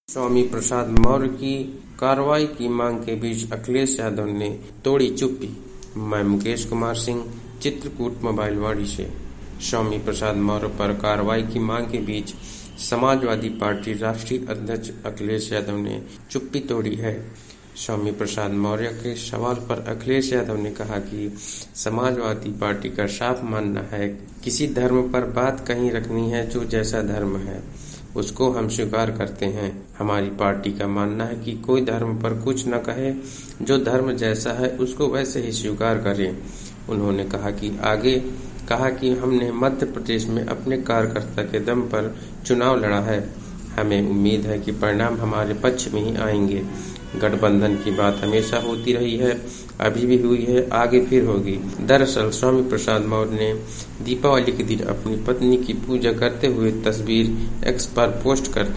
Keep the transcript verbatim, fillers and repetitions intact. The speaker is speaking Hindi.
स्वामी प्रसाद मौर्य की कार्रवाई की मांग के बीच अखिलेश यादव ने तोड़ी चुप्पी। मैं मुकेश कुमार सिंह, चित्रकूट मोबाइलवाड़ी से। स्वामी प्रसाद मौर्य पर कार्रवाई की मांग के बीच समाजवादी पार्टी राष्ट्रीय अध्यक्ष अखिलेश यादव ने चुप्पी तोड़ी है। स्वामी प्रसाद मौर्य के सवाल पर अखिलेश यादव ने कहा कि समाजवादी पार्टी का साफ मानना है किसी धर्म पर बात कहीं रखनी है जो जैसा धर्म है उसको हम स्वीकार करते हैं। हमारी पार्टी का मानना है कि कोई धर्म पर कुछ न कहे, जो धर्म जैसा है उसको वैसे ही स्वीकार करें। उन्होंने कहा कि आगे कहा कि हमने मध्य प्रदेश में अपने कार्यकर्ता के दम पर चुनाव लड़ा है। हमें उम्मीद है कि परिणाम हमारे पक्ष में ही आएंगे। गठबंधन की बात हमेशा होती रही है, अभी भी हुई है, आगे फिर होगी। दरअसल स्वामी प्रसाद मौर्य ने दीपावली के दिन अपनी पत्नी की पूजा करते हुए तस्वीर एक्स पर पोस्ट कर